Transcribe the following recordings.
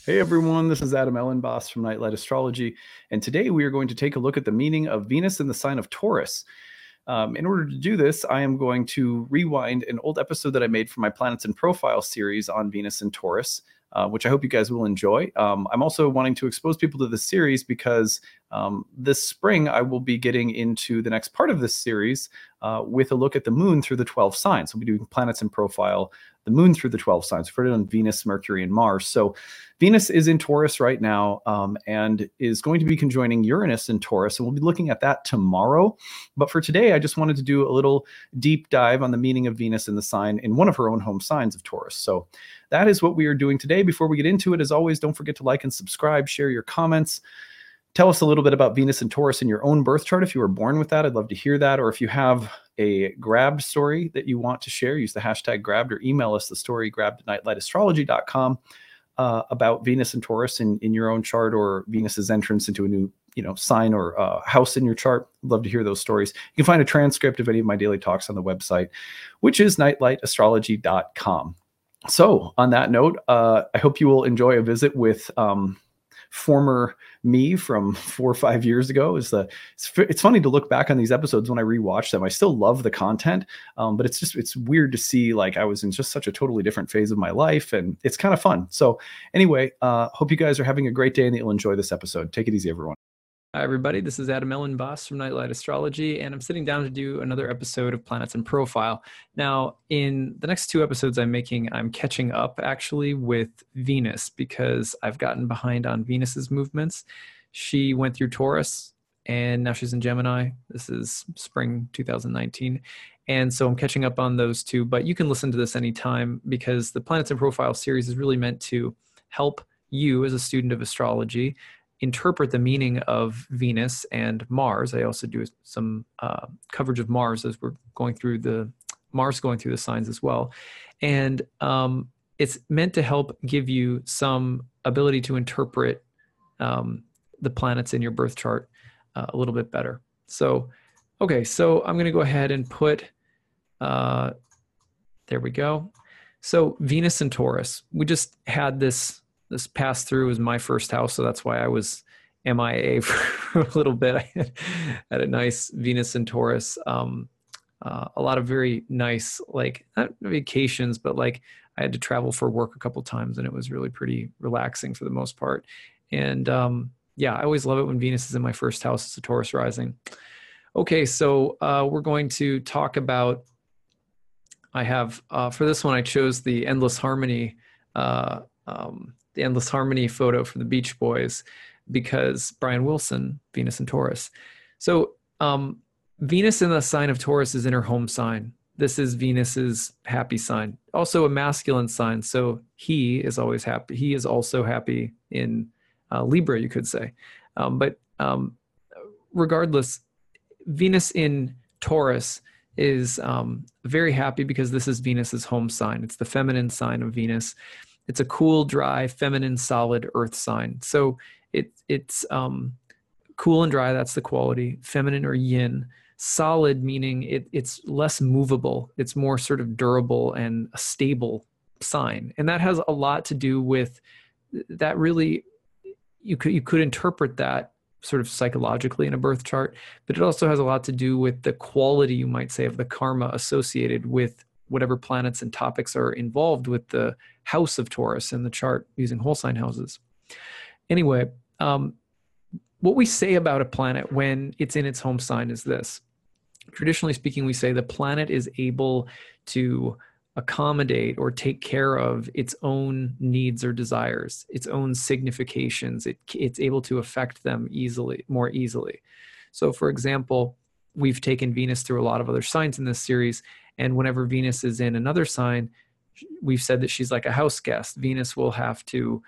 Hey everyone, this is Adam Ellenboss from Nightlight Astrology, and today we are going to take a look at the meaning of Venus in the sign of Taurus. In order to do this, I am going to rewind an old episode that I made for my Planets in Profile series on Venus and Taurus, which I hope you guys will enjoy. I'm also wanting to expose people to this series because this spring I will be getting into the next part of this series with a look at the moon through the 12 signs. We'll be doing Planets in Profile, the moon through the 12 signs. We've heard it on Venus, Mercury, and Mars. So Venus is in Taurus right now and is going to be conjoining Uranus in Taurus, and we'll be looking at that tomorrow. But for today, I just wanted to do a little deep dive on the meaning of Venus in the sign in one of her own home signs of Taurus. So that is what we are doing today. Before we get into it, as always, don't forget to like and subscribe, share your comments. Tell us a little bit about Venus and Taurus in your own birth chart. If you were born with that, I'd love to hear that. Or if you have a grabbed story that you want to share, use the hashtag grabbed or email us the story grabbed@nightlightastrology.com about Venus and Taurus in your own chart, or Venus's entrance into a new sign or house in your chart. I'd love to hear those stories. You can find a transcript of any of my daily talks on the website, which is nightlightastrology.com. So on that note, I hope you will enjoy a visit with former me from 4 or 5 years ago. It's funny to look back on these episodes when I rewatch them. I still love the content, but it's weird to see like I was in just such a totally different phase of my life, and it's kind of fun. So anyway, hope you guys are having a great day and that you'll enjoy this episode. Take it easy, everyone. Hi, everybody. This is Adam Ellenboss from Nightlight Astrology, and I'm sitting down to do another episode of Planets in Profile. Now, in the next 2 episodes I'm catching up actually with Venus because I've gotten behind on Venus's movements. She went through Taurus, and now she's in Gemini. This is spring 2019. And so I'm catching up on those 2, but you can listen to this anytime because the Planets in Profile series is really meant to help you as a student of astrology interpret the meaning of Venus and Mars. I also do some coverage of Mars as we're going through the signs as well. And it's meant to help give you some ability to interpret the planets in your birth chart a little bit better. So, okay, so I'm going to go ahead and put, there we go. So Venus and Taurus, we just had this pass through as my first house, so that's why I was MIA for a little bit. I had a nice Venus and Taurus, a lot of very nice, like not vacations, but like I had to travel for work a couple times, and it was really pretty relaxing for the most part. And yeah, I always love it when Venus is in my first house. It's a Taurus rising. Okay, so we're going to talk about. I have for this one I chose the Endless Harmony. The Endless Harmony photo from the Beach Boys because Brian Wilson, Venus and Taurus. So Venus in the sign of Taurus is in her home sign. This is Venus's happy sign, also a masculine sign. So he is always happy. He is also happy in Libra, you could say. But regardless, Venus in Taurus is very happy because this is Venus's home sign. It's the feminine sign of Venus. It's a cool, dry, feminine, solid earth sign. So it's cool and dry, that's the quality. Feminine or yin. Solid meaning it's less movable. It's more sort of durable and a stable sign. And that has a lot to do with that. Really, you could interpret that sort of psychologically in a birth chart, but it also has a lot to do with the quality, you might say, of the karma associated with whatever planets and topics are involved with the house of Taurus in the chart using whole sign houses. Anyway, what we say about a planet when it's in its home sign is this. Traditionally speaking, we say the planet is able to accommodate or take care of its own needs or desires, its own significations. It's able to affect them more easily. So for example, we've taken Venus through a lot of other signs in this series, and whenever Venus is in another sign, we've said that she's like a house guest. Venus will have to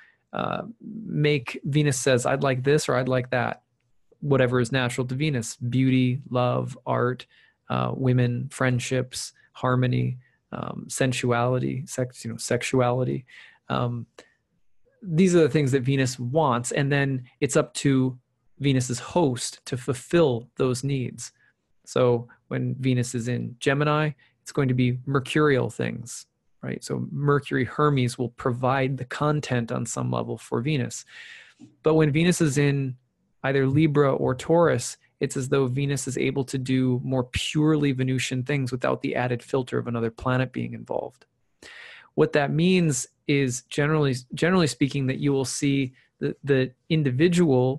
Venus says, I'd like this or I'd like that. Whatever is natural to Venus: beauty, love, art, women, friendships, harmony, sensuality, sexuality. These are the things that Venus wants, and then it's up to Venus's host to fulfill those needs. So when Venus is in Gemini, it's going to be mercurial things, right? So Mercury, Hermes will provide the content on some level for Venus. But when Venus is in either Libra or Taurus, it's as though Venus is able to do more purely Venusian things without the added filter of another planet being involved. What that means is generally speaking that you will see the individual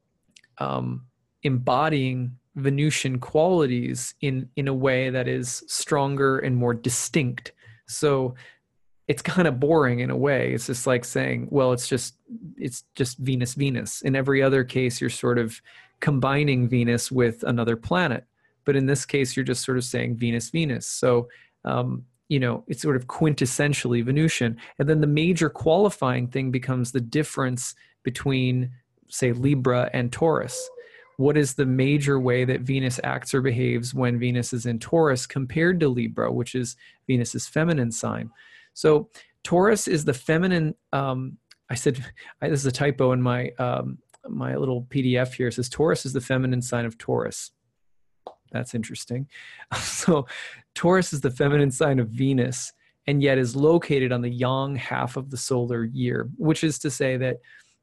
embodying Venusian qualities in a way that is stronger and more distinct. So it's kind of boring in a way. It's just like saying, well, it's just Venus, Venus. In every other case, you're sort of combining Venus with another planet. But in this case, you're just sort of saying Venus, Venus. So, it's sort of quintessentially Venusian. And then the major qualifying thing becomes the difference between, say, Libra and Taurus. What is the major way that Venus acts or behaves when Venus is in Taurus compared to Libra, which is Venus's feminine sign? So Taurus is the feminine. This is a typo in my my little PDF here. It says Taurus is the feminine sign of Taurus. That's interesting. So Taurus is the feminine sign of Venus, and yet is located on the yang half of the solar year, which is to say that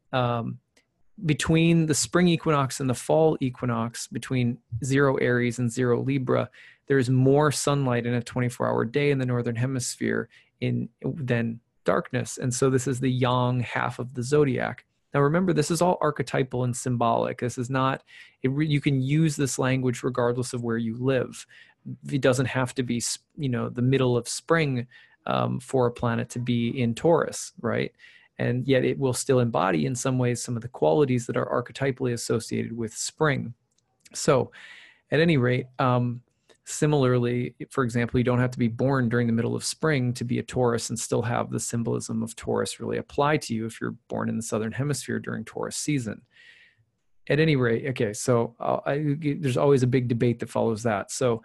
between the spring equinox and the fall equinox, between 0 Aries and 0 Libra, there is more sunlight in a 24-hour day in the northern hemisphere than darkness. And so this is the yang half of the zodiac. Now remember, this is all archetypal and symbolic. This is not, you can use this language regardless of where you live. It doesn't have to be, the middle of spring for a planet to be in Taurus, right? And yet it will still embody in some ways some of the qualities that are archetypally associated with spring. So at any rate, similarly, for example, you don't have to be born during the middle of spring to be a Taurus and still have the symbolism of Taurus really apply to you if you're born in the southern hemisphere during Taurus season. At any rate, okay, so there's always a big debate that follows that. So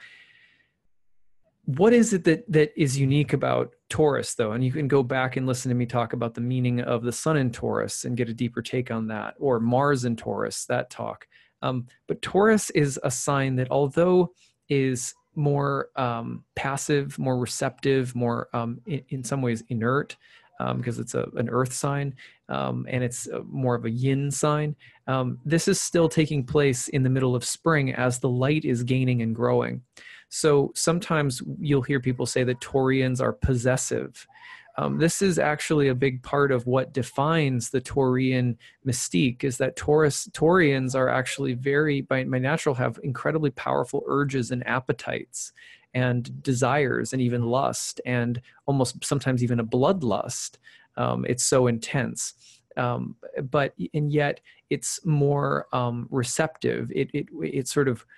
what is it that is unique about Taurus, though? And you can go back and listen to me talk about the meaning of the sun in Taurus and get a deeper take on that, or Mars in Taurus, that talk. But Taurus is a sign that, although is more passive, more receptive, more in some ways inert, because it's an earth sign, and it's more of a yin sign. This is still taking place in the middle of spring as the light is gaining and growing. So sometimes you'll hear people say that Taurians are possessive. This is actually a big part of what defines the Taurian mystique, is that Taurians are actually by natural have incredibly powerful urges and appetites and desires and even lust, and almost sometimes even a bloodlust. It's so intense. And yet it's more receptive. It sort of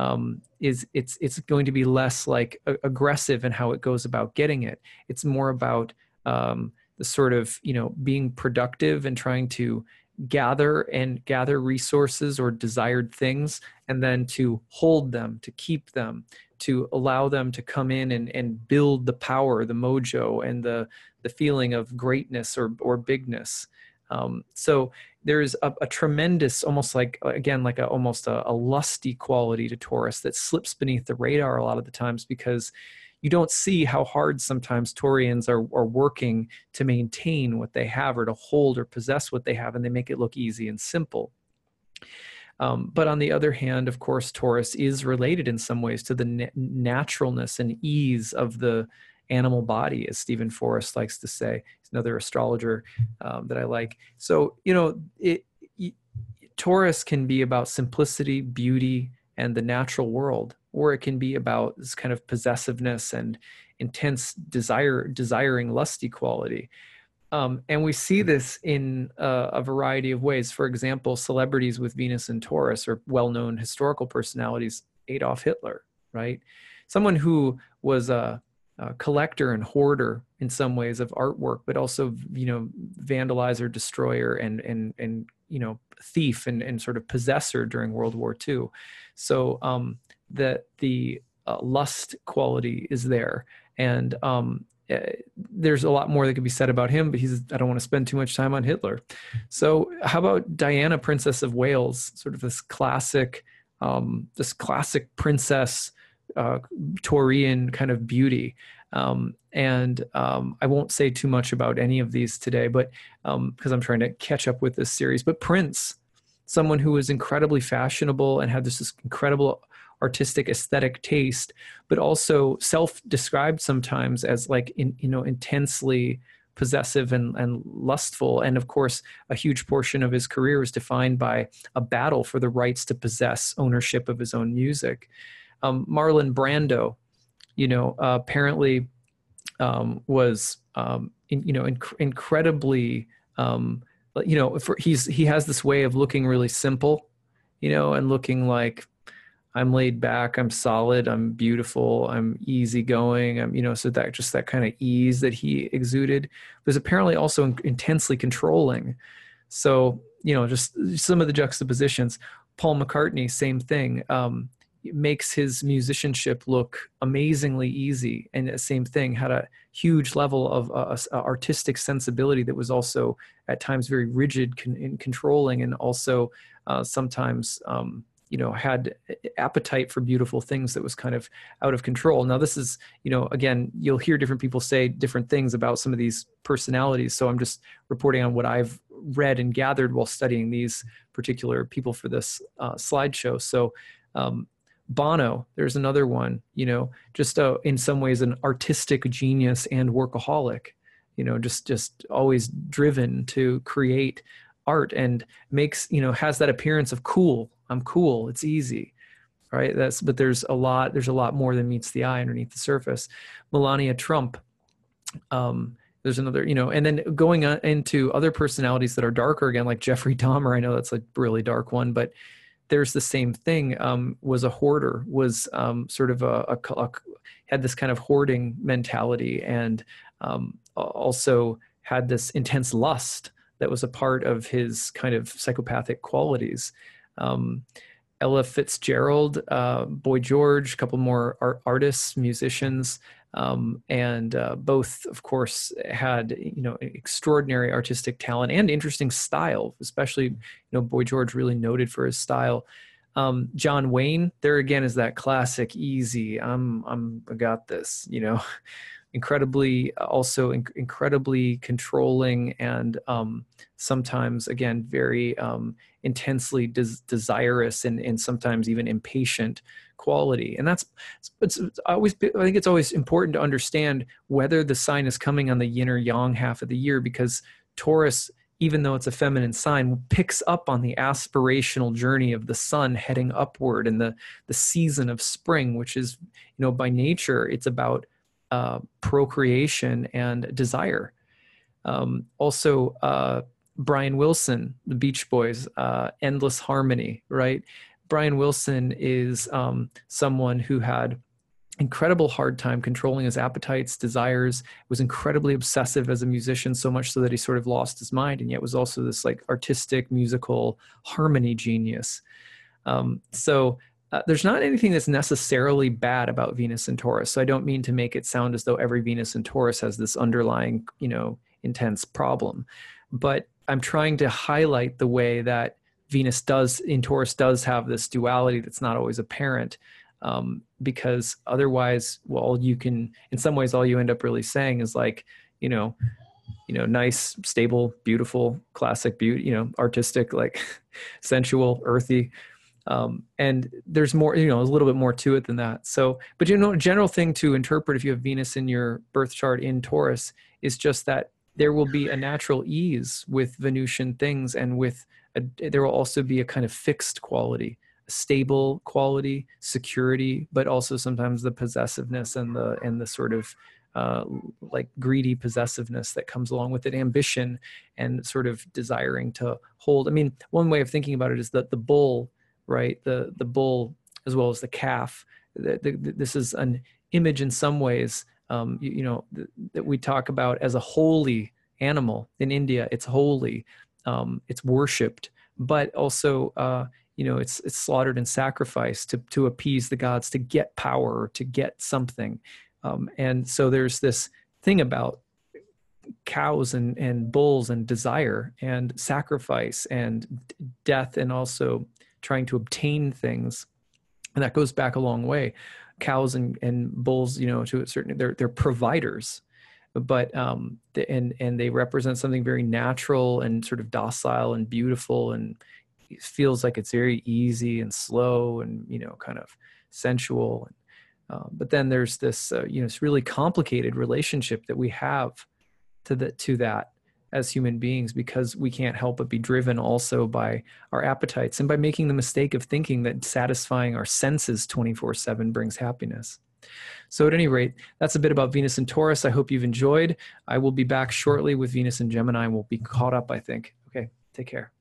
it's going to be less like aggressive in how it goes about getting it. It's more about the sort of, being productive and trying to gather resources or desired things, and then to hold them, to keep them, to allow them to come in and build the power, the mojo, and the feeling of greatness or bigness. So there's a tremendous, almost like, again, like almost a lusty quality to Taurus that slips beneath the radar a lot of the times, because you don't see how hard sometimes Taurians are working to maintain what they have, or to hold or possess what they have, and they make it look easy and simple. But on the other hand, of course, Taurus is related in some ways to the naturalness and ease of the animal body, as Stephen Forrest likes to say. He's another astrologer that I like. So, Taurus can be about simplicity, beauty, and the natural world, or it can be about this kind of possessiveness and intense desiring lusty quality. And we see this in a variety of ways. For example, celebrities with Venus and Taurus are well-known historical personalities. Adolf Hitler, right? Someone who was a collector and hoarder in some ways of artwork, but also, vandalizer, destroyer, and thief and sort of possessor during World War II. So the lust quality is there, and there's a lot more that could be said about him, but I don't want to spend too much time on Hitler. So how about Diana, Princess of Wales, sort of this classic princess, Taurian kind of beauty. And I won't say too much about any of these today, but because I'm trying to catch up with this series. But Prince, someone who was incredibly fashionable and had this incredible artistic aesthetic taste, but also self-described sometimes as like intensely possessive and lustful. And of course, a huge portion of his career was defined by a battle for the rights to possess ownership of his own music. Marlon Brando, apparently was incredibly he has this way of looking really simple, and looking like, I'm laid back, I'm solid, I'm beautiful, I'm easygoing, so that just that kind of ease that he exuded was apparently also intensely controlling. So, just some of the juxtapositions. Paul McCartney, same thing. Makes his musicianship look amazingly easy, and the same thing, had a huge level of artistic sensibility that was also at times very rigid and controlling, and also sometimes had appetite for beautiful things that was kind of out of control. Now this is, again, you'll hear different people say different things about some of these personalities. So I'm just reporting on what I've read and gathered while studying these particular people for this slideshow. So Bono, there's another one, just in some ways an artistic genius and workaholic, just always driven to create art, and makes, has that appearance of cool. I'm cool. It's easy, right? But there's a lot more than meets the eye underneath the surface. Melania Trump, there's another, and then going into other personalities that are darker again, like Jeffrey Dahmer. I know that's a really dark one, but there's the same thing. Was a hoarder, was sort of had this kind of hoarding mentality, and also had this intense lust that was a part of his kind of psychopathic qualities. Ella Fitzgerald, Boy George, a couple more artists, musicians, and both, of course, had extraordinary artistic talent and interesting style. Especially, Boy George really noted for his style. John Wayne, there again is that classic easy. I got this. Incredibly controlling, and sometimes again very intensely desirous and sometimes even impatient quality. And I think it's always important to understand whether the sign is coming on the yin or yang half of the year, because Taurus, even though it's a feminine sign, picks up on the aspirational journey of the sun heading upward, and the season of spring, which is, by nature, it's about procreation and desire. Also, Brian Wilson, the Beach Boys, Endless Harmony, right? Brian Wilson is someone who had incredible hard time controlling his appetites, desires, was incredibly obsessive as a musician, so much so that he sort of lost his mind, and yet was also this like artistic, musical harmony genius. There's not anything that's necessarily bad about Venus and Taurus. So I don't mean to make it sound as though every Venus and Taurus has this underlying, intense problem. But I'm trying to highlight the way that Venus in Taurus does have this duality that's not always apparent. Because otherwise, well, in some ways, all you end up really saying is like, nice, stable, beautiful, classic beauty, artistic, like sensual, earthy. And there's more, a little bit more to it than that. So, but a general thing to interpret if you have Venus in your birth chart in Taurus is just that there will be a natural ease with Venusian things, and there will also be a kind of fixed quality, a stable quality, security, but also sometimes the possessiveness and the sort of like greedy possessiveness that comes along with it, ambition and sort of desiring to hold. I mean, one way of thinking about it is that the bull, right? The bull as well as the calf. This is an image in some ways, that we talk about as a holy animal. In India, it's holy, it's worshipped, but also, it's slaughtered and sacrificed to appease the gods, to get power, to get something. And so there's this thing about cows and bulls and desire and sacrifice and death, and also trying to obtain things. And that goes back a long way. Cows and bulls, to a certain, they're providers. but and they represent something very natural and sort of docile and beautiful, and it feels like it's very easy and slow and kind of sensual. But then there's this this really complicated relationship that we have to that as human beings, because we can't help but be driven also by our appetites and by making the mistake of thinking that satisfying our senses 24/7 brings happiness. So at any rate, that's a bit about Venus and Taurus. I hope you've enjoyed. I will be back shortly with Venus and Gemini, and we'll be caught up, I think. Okay, take care.